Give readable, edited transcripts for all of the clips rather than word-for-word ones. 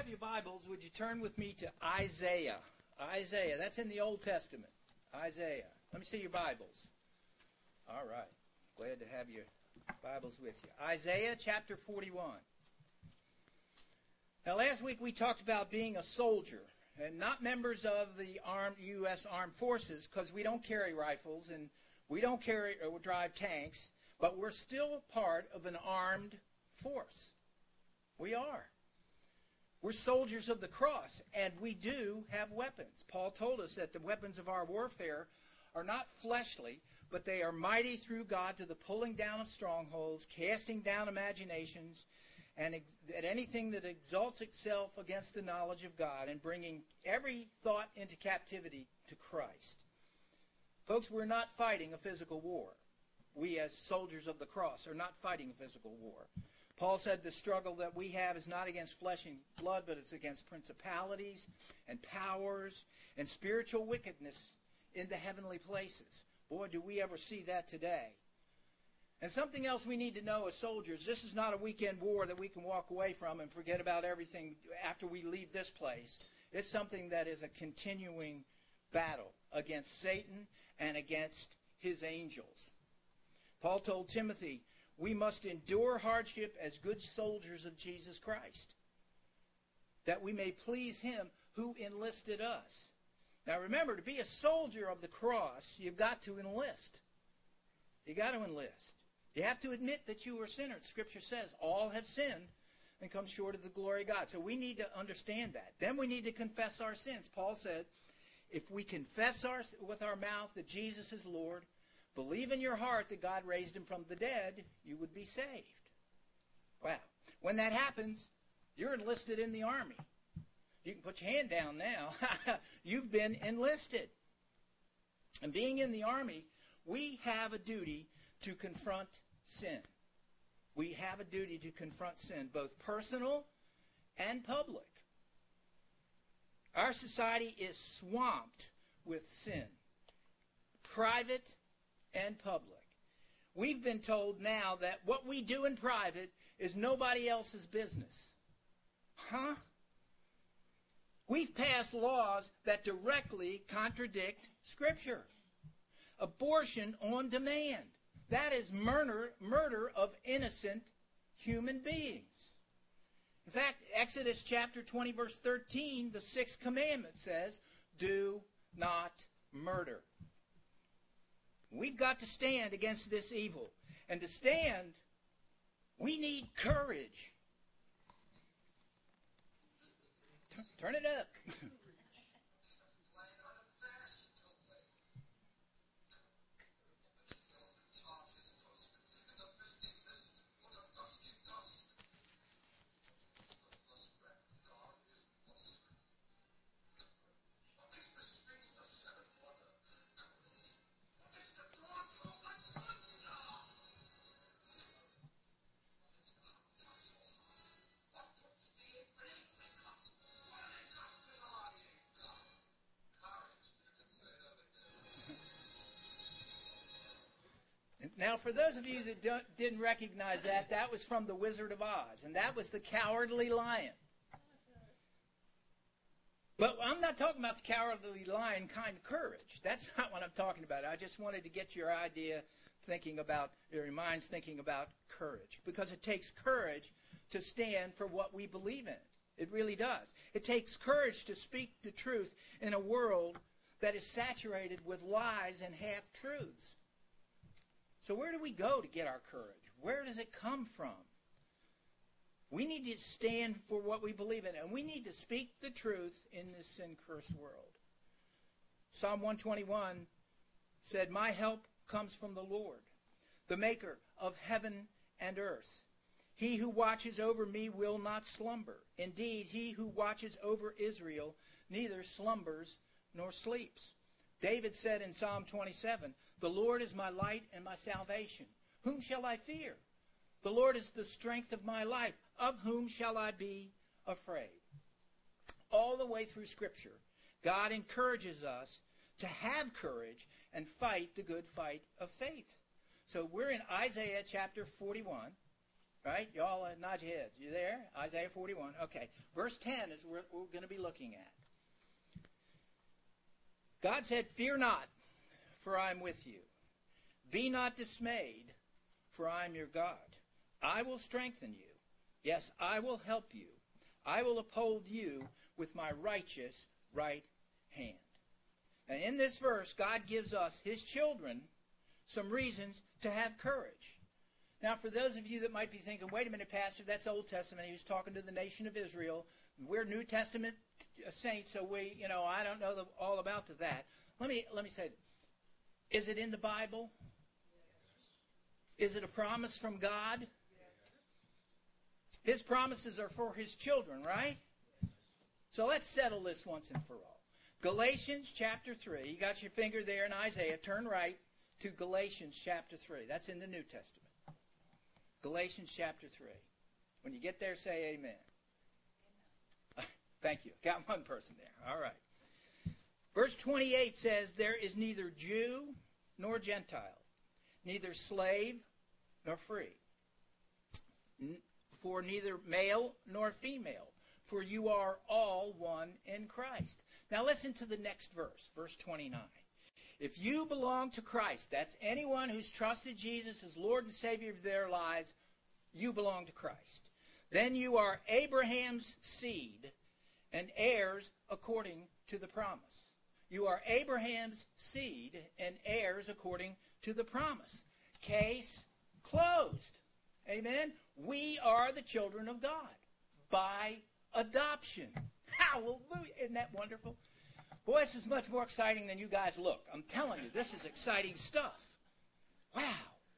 your Bibles, would you turn with me to Isaiah? Isaiah, that's in the Old Testament. Isaiah. Let me see your Bibles. All right. Glad to have your Bibles with you. Isaiah chapter 41. Now, last week we talked about being a soldier, and not members of the U.S. Armed Forces, because we don't carry rifles and we don't carry or drive tanks, but we're still part of an armed force. We are. We're soldiers of the cross, and we do have weapons. Paul told us that the weapons of our warfare are not fleshly, but they are mighty through God to the pulling down of strongholds, casting down imaginations, and anything that exalts itself against the knowledge of God, and bringing every thought into captivity to Christ. Folks, we're not fighting a physical war. We as soldiers of the cross are not fighting a physical war. Paul said the struggle that we have is not against flesh and blood, but it's against principalities and powers and spiritual wickedness in the heavenly places. Boy, do we ever see that today. And something else we need to know as soldiers, this is not a weekend war that we can walk away from and forget about everything after we leave this place. It's something that is a continuing battle against Satan and against his angels. Paul told Timothy, we must endure hardship as good soldiers of Jesus Christ, that we may please him who enlisted us. Now remember, to be a soldier of the cross, you've got to enlist. You got to enlist. You have to admit that you are sinners. Scripture says all have sinned and come short of the glory of God. So we need to understand that. Then we need to confess our sins. Paul said, if we confess with our mouth that Jesus is Lord, believe in your heart that God raised him from the dead, you would be saved. Wow. When that happens, you're enlisted in the army. You can put your hand down now. You've been enlisted. And being in the army, we have a duty to confront sin. We have a duty to confront sin, both personal and public. Our society is swamped with sin, private and public. We've been told now that what we do in private is nobody else's business. Huh? We've passed laws that directly contradict Scripture. Abortion on demand. That is murder of innocent human beings. In fact, Exodus chapter 20, verse 13, the 6th commandment says, do not murder. We've got to stand against this evil. And to stand, we need courage. Turn it up. Now, for those of you that didn't recognize that, that was from The Wizard of Oz, and that was the Cowardly Lion. But I'm not talking about the Cowardly Lion kind of courage. That's not what I'm talking about. I just wanted to get your idea your minds thinking about courage, because it takes courage to stand for what we believe in. It really does. It takes courage to speak the truth in a world that is saturated with lies and half-truths. So where do we go to get our courage? Where does it come from? We need to stand for what we believe in, and we need to speak the truth in this sin-cursed world. Psalm 121 said, my help comes from the Lord, the maker of heaven and earth. He who watches over me will not slumber. Indeed, he who watches over Israel neither slumbers nor sleeps. David said in Psalm 27, the Lord is my light and my salvation. Whom shall I fear? The Lord is the strength of my life. Of whom shall I be afraid? All the way through Scripture, God encourages us to have courage and fight the good fight of faith. So we're in Isaiah chapter 41. Right? Y'all nod your heads. You there? Isaiah 41. Okay. Verse 10 is what we're going to be looking at. God said, "Fear not, for I am with you. Be not dismayed, for I am your God. I will strengthen you. Yes, I will help you. I will uphold you with my righteous right hand." Now, in this verse, God gives us, his children, some reasons to have courage. Now, for those of you that might be thinking, wait a minute, Pastor, that's Old Testament. He was talking to the nation of Israel. We're New Testament saints, so I don't know all about that. Let me say, is it in the Bible? Is it a promise from God? His promises are for his children, right? So let's settle this once and for all. Galatians chapter 3. You got your finger there in Isaiah. Turn right to Galatians chapter 3. That's in the New Testament. Galatians chapter 3. When you get there, say amen. Thank you. Got one person there. All right. Verse 28 says, "There is neither Jew nor Gentile, neither slave nor free, for neither male nor female, for you are all one in Christ." Now listen to the next verse, verse 29. If you belong to Christ, that's anyone who's trusted Jesus as Lord and Savior of their lives, you belong to Christ. Then you are Abraham's seed and heirs according to the promise. You are Abraham's seed and heirs according to the promise. Case closed. Amen? We are the children of God by adoption. Hallelujah. Isn't that wonderful? Boy, this is much more exciting than you guys look. I'm telling you, this is exciting stuff. Wow.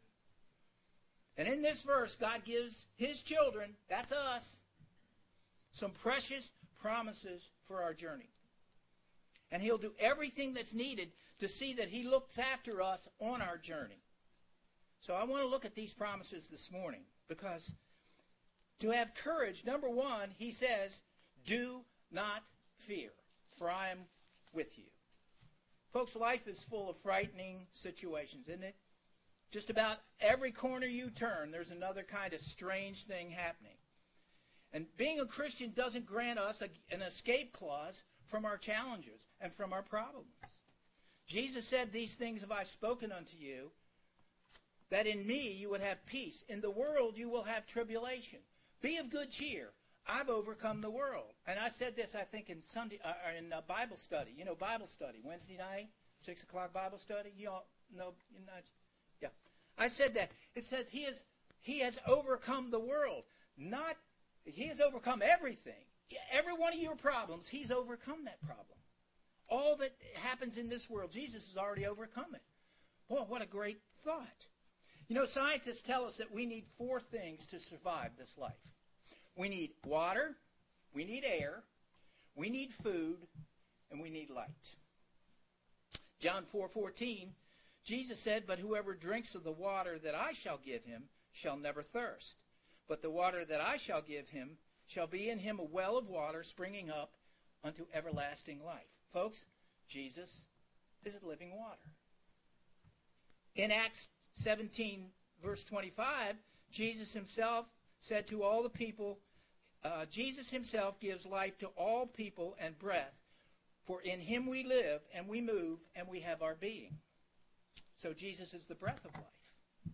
And in this verse, God gives his children, that's us, some precious promises for our journey. And he'll do everything that's needed to see that he looks after us on our journey. So I want to look at these promises this morning because to have courage, number one, he says, "Do not fear, for I am with you." Folks, life is full of frightening situations, isn't it? Just about every corner you turn, there's another kind of strange thing happening. And being a Christian doesn't grant us an escape clause from our challenges and from our problems. Jesus said, "These things have I spoken unto you, that in me you would have peace. In the world you will have tribulation. Be of good cheer. I've overcome the world." And I said this, I think, in Bible study. You know, Bible study, Wednesday night, 6 o'clock Bible study. You all know, yeah. I said that. It says he has overcome the world. He has overcome everything. Every one of your problems, he's overcome that problem. All that happens in this world, Jesus has already overcome it. Boy, what a great thought. You know, scientists tell us that we need 4 things to survive this life. We need water, we need air, we need food, and we need light. John 4:14, Jesus said, "But whoever drinks of the water that I shall give him shall never thirst. But the water that I shall give him shall be in him a well of water springing up unto everlasting life." Folks, Jesus is living water. In Acts 17, verse 25, Jesus himself said to all the people, Jesus himself gives life to all people and breath, for in him we live and we move and we have our being. So Jesus is the breath of life.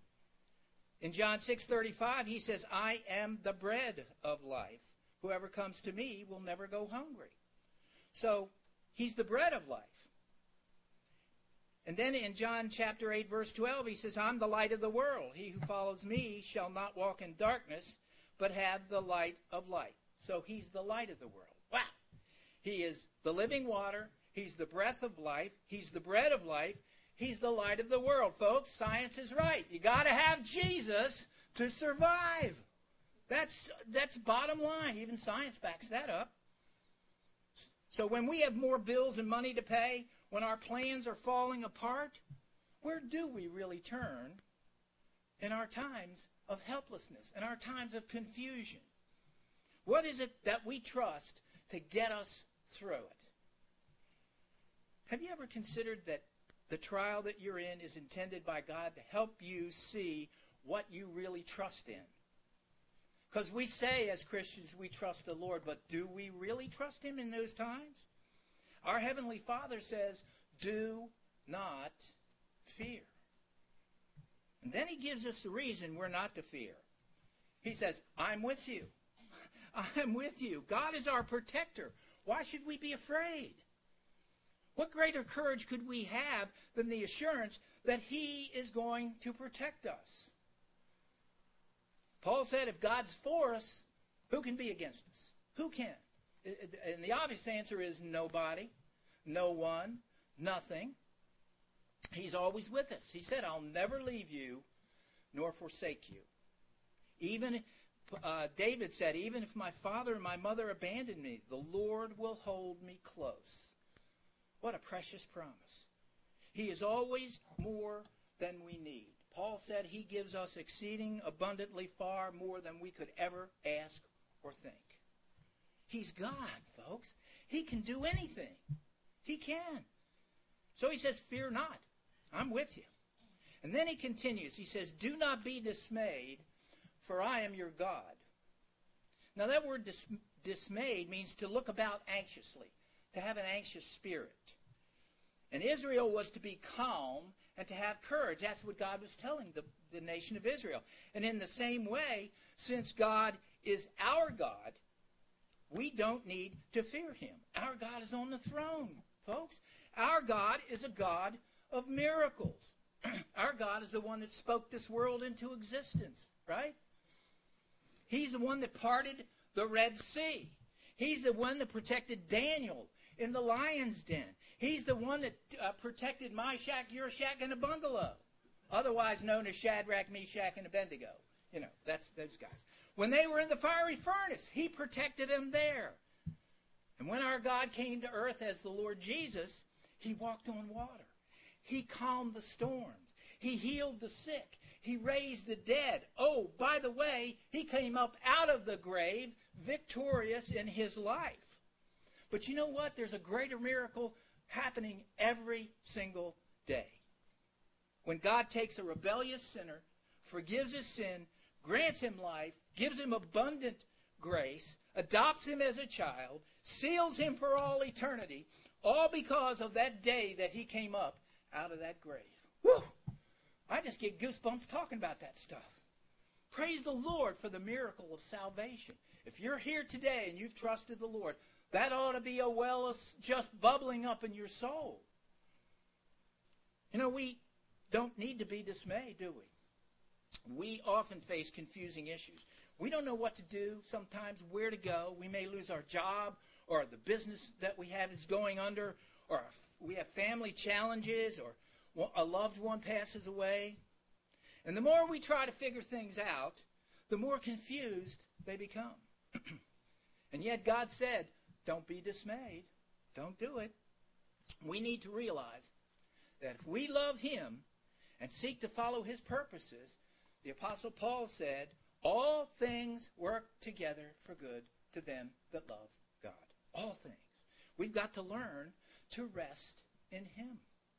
In John 6:35, he says, "I am the bread of life. Whoever comes to me will never go hungry." So he's the bread of life. And then in John chapter 8, verse 12, he says, "I'm the light of the world. He who follows me shall not walk in darkness, but have the light of life." So he's the light of the world. Wow. He is the living water. He's the breath of life. He's the bread of life. He's the light of the world. Folks, science is right. You got to have Jesus to survive. That's bottom line. Even science backs that up. So when we have more bills and money to pay, when our plans are falling apart, where do we really turn in our times of helplessness, in our times of confusion? What is it that we trust to get us through it? Have you ever considered that the trial that you're in is intended by God to help you see what you really trust in? Because we say as Christians we trust the Lord, but do we really trust him in those times? Our Heavenly Father says, do not fear. And then he gives us the reason we're not to fear. He says, I'm with you. I'm with you. God is our protector. Why should we be afraid? What greater courage could we have than the assurance that he is going to protect us? Paul said, if God's for us, who can be against us? Who can? And the obvious answer is nobody, no one, nothing. He's always with us. He said, I'll never leave you nor forsake you. Even David said, even if my father and my mother abandon me, the Lord will hold me close. What a precious promise. He is always more than we need. Paul said he gives us exceeding abundantly far more than we could ever ask or think. He's God, folks. He can do anything. He can. So he says, fear not. I'm with you. And then he continues. He says, do not be dismayed, for I am your God. Now that word dismayed means to look about anxiously, to have an anxious spirit. And Israel was to be calm and to have courage. That's what God was telling the nation of Israel. And in the same way, since God is our God, we don't need to fear him. Our God is on the throne, folks. Our God is a God of miracles. Our God is the one that spoke this world into existence, right? He's the one that parted the Red Sea. He's the one that protected Daniel in the lion's den. He's the one that protected my shack, your shack, and a bungalow, otherwise known as Shadrach, Meshach, and Abednego. You know, that's those guys. When they were in the fiery furnace, he protected them there. And when our God came to earth as the Lord Jesus, he walked on water. He calmed the storms. He healed the sick. He raised the dead. Oh, by the way, he came up out of the grave victorious in his life. But you know what? There's a greater miracle happening every single day. When God takes a rebellious sinner, forgives his sin, grants him life, gives him abundant grace, adopts him as a child, seals him for all eternity, all because of that day that he came up out of that grave. Woo! I just get goosebumps talking about that stuff. Praise the Lord for the miracle of salvation. If you're here today and you've trusted the Lord, that ought to be a well just bubbling up in your soul. You know, we don't need to be dismayed, do we? We often face confusing issues. We don't know what to do sometimes, where to go. We may lose our job, or the business that we have is going under, or we have family challenges, or a loved one passes away. And the more we try to figure things out, the more confused they become. And yet God said, don't be dismayed. Don't do it. We need to realize that if we love him and seek to follow his purposes, the Apostle Paul said, all things work together for good to them that love God. All things. We've got to learn to rest in him.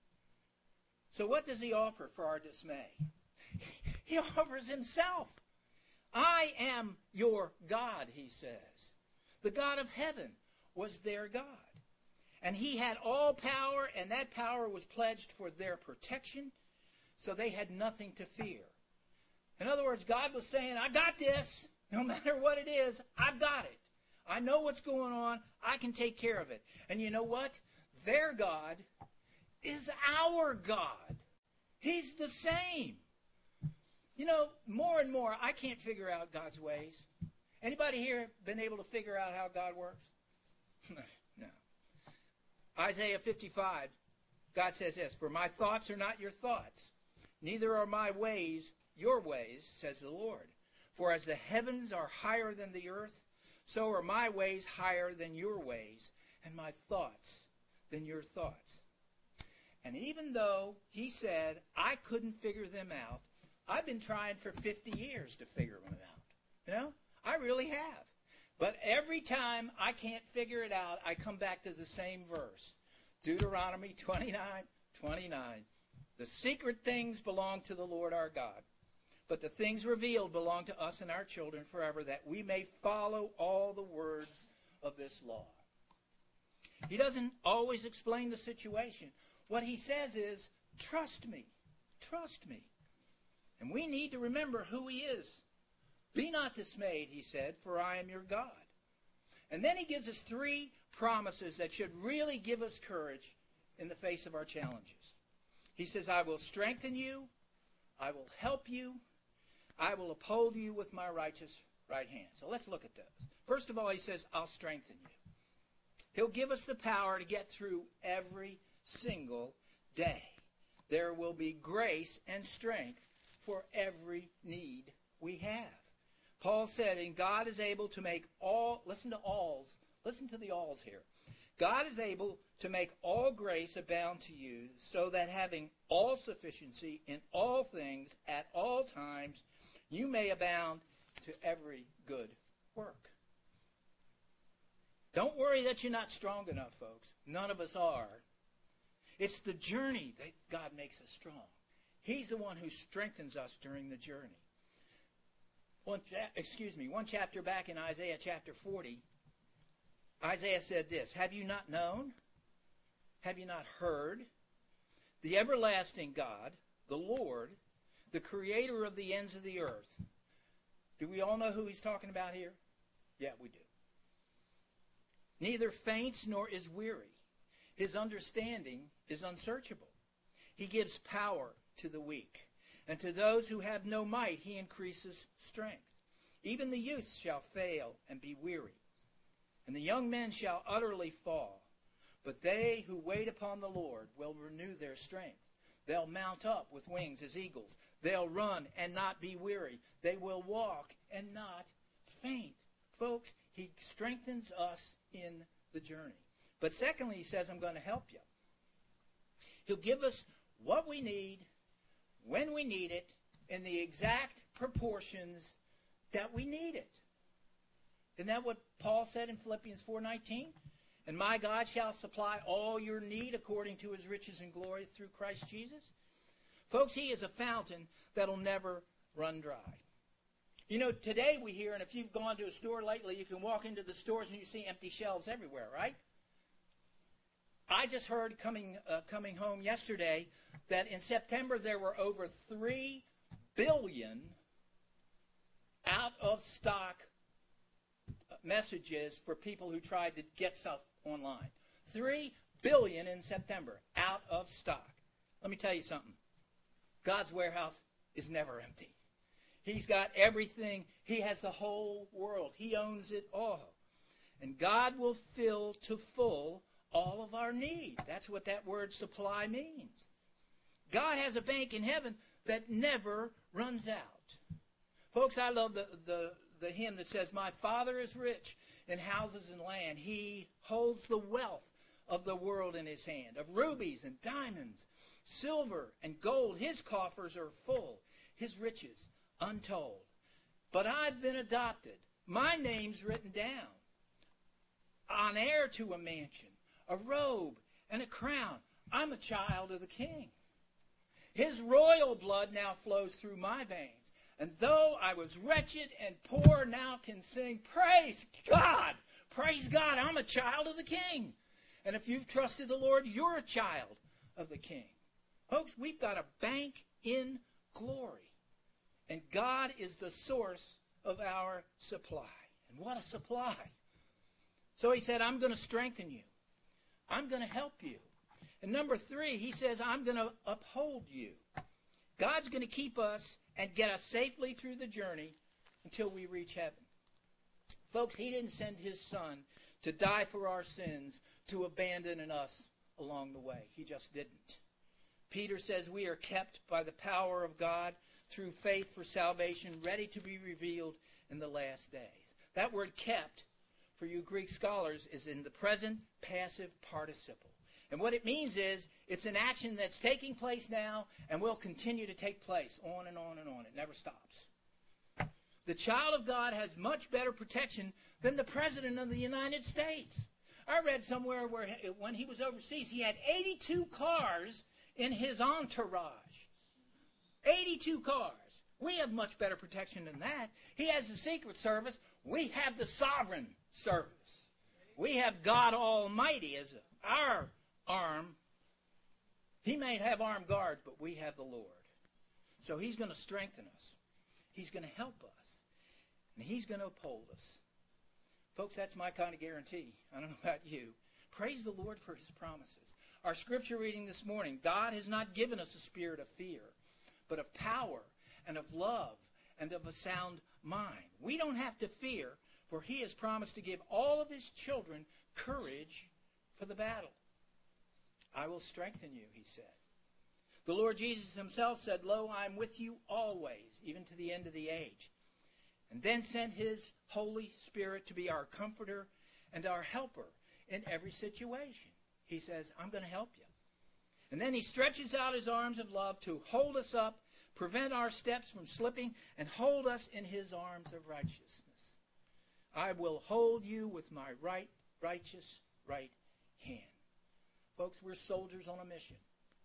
So what does he offer for our dismay? He offers himself. I am your God, he says. The God of heaven was their God. And he had all power, and that power was pledged for their protection, so they had nothing to fear. In other words, God was saying, I got this. No matter what it is, I've got it. I know what's going on. I can take care of it. And you know what? Their God is our God. He's the same. You know, more and more, I can't figure out God's ways. Anybody here been able to figure out how God works? No. Isaiah 55, God says this, for my thoughts are not your thoughts, neither are my ways your ways, says the Lord. For as the heavens are higher than the earth, so are my ways higher than your ways, and my thoughts than your thoughts. And even though he said I couldn't figure them out, I've been trying for 50 years to figure them out. You know, I really have. But every time I can't figure it out, I come back to the same verse. Deuteronomy 29:29. The secret things belong to the Lord our God. but the things revealed belong to us and our children forever, that we may follow all the words of this law. He doesn't always explain the situation. What he says is, trust me. Trust me. And we need to remember who he is. Be not dismayed, he said, for I am your God. And then he gives us 3 promises that should really give us courage in the face of our challenges. He says, I will strengthen you, I will help you, I will uphold you with my righteous right hand. So let's look at those. First of all, he says, I'll strengthen you. He'll give us the power to get through every single day. There will be grace and strength for every need we have. Paul said, and God is able to make all, listen to the alls here. God is able to make all grace abound to you, so that having all sufficiency in all things at all times, you may abound to every good work. Don't worry that you're not strong enough, folks. None of us are. It's the journey that God makes us strong. He's the one who strengthens us during the journey. One chapter back in Isaiah chapter 40, Isaiah said this, have you not known? Have you not heard? The everlasting God, the Lord, the creator of the ends of the earth. Do we all know who he's talking about here? Yeah, we do. Neither faints nor is weary. His understanding is unsearchable. He gives power to the weak, and to those who have no might he increases strength. Even the youths shall fail and be weary, and the young men shall utterly fall. But they who wait upon the Lord will renew their strength. They'll mount up with wings as eagles. They'll run and not be weary. They will walk and not faint. Folks, he strengthens us in the journey. But secondly, he says, I'm going to help you. He'll give us what we need, when we need it, in the exact proportions that we need it. Isn't that what Paul said in Philippians 4:19? And my God shall supply all your need according to his riches and glory through Christ Jesus. Folks, he is a fountain that'll never run dry. You know, today we hear, and if you've gone to a store lately, you can walk into the stores and you see empty shelves everywhere, right? I just heard coming home yesterday that in September there were over 3 billion out-of-stock messages for people who tried to get stuff online. 3 billion in September, out of stock. Let me tell you something. God's warehouse is never empty. He's got everything. He has the whole world. He owns it all. And God will fill to full all of our need. That's what that word supply means. God has a bank in heaven that never runs out. Folks, I love the hymn that says, my Father is rich in houses and land. He holds the wealth of the world in his hand, of rubies and diamonds, silver and gold. His coffers are full, his riches untold. But I've been adopted. My name's written down. An heir to a mansion, a robe, and a crown. I'm a child of the King. His royal blood now flows through my veins. And though I was wretched and poor, now can sing, praise God! Praise God, I'm a child of the King. And if you've trusted the Lord, you're a child of the King. Folks, we've got a bank in glory. And God is the source of our supply. And what a supply. So he said, I'm going to strengthen you. I'm going to help you. And number 3, he says, I'm going to uphold you. God's going to keep us and get us safely through the journey until we reach heaven. Folks, he didn't send his son to die for our sins, to abandon us along the way. He just didn't. Peter says we are kept by the power of God through faith for salvation, ready to be revealed in the last days. That word kept, for you Greek scholars, is in the present passive participle. And what it means is it's an action that's taking place now and will continue to take place on and on and on. It never stops. The child of God has much better protection than the President of the United States. I read somewhere where when he was overseas, he had 82 cars in his entourage. 82 cars. We have much better protection than that. He has the Secret Service. We have the sovereign service. We have God Almighty as our arm. He may have armed guards, but we have the Lord. So he's going to strengthen us. He's going to help us. And he's going to uphold us. Folks, that's my kind of guarantee. I don't know about you. Praise the Lord for his promises. Our scripture reading this morning, God has not given us a spirit of fear, but of power and of love and of a sound mind. We don't have to fear, for he has promised to give all of his children courage for the battle. I will strengthen you, he said. The Lord Jesus himself said, Lo, I am with you always, even to the end of the age. And then sent his Holy Spirit to be our comforter and our helper in every situation. He says, I'm going to help you. And then he stretches out his arms of love to hold us up, prevent our steps from slipping, and hold us in his arms of righteousness. I will hold you with my righteous right hand. Folks, we're soldiers on a mission.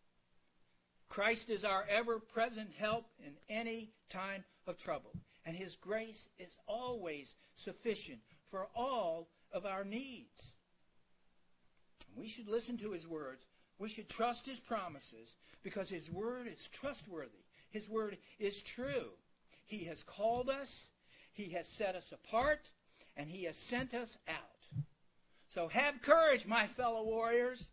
Christ is our ever-present help in any time of trouble. And his grace is always sufficient for all of our needs. We should listen to his words. We should trust his promises because his word is trustworthy. His word is true. He has called us. He has set us apart. And he has sent us out. So have courage, my fellow warriors.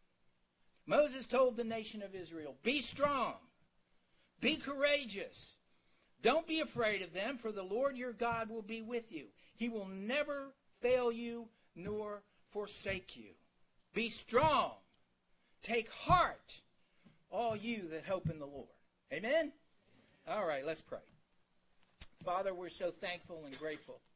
Moses told the nation of Israel, be strong. Be courageous. Don't be afraid of them, for the Lord your God will be with you. He will never fail you nor forsake you. Be strong. Take heart, all you that hope in the Lord. Amen? All right, let's pray. Father, we're so thankful and grateful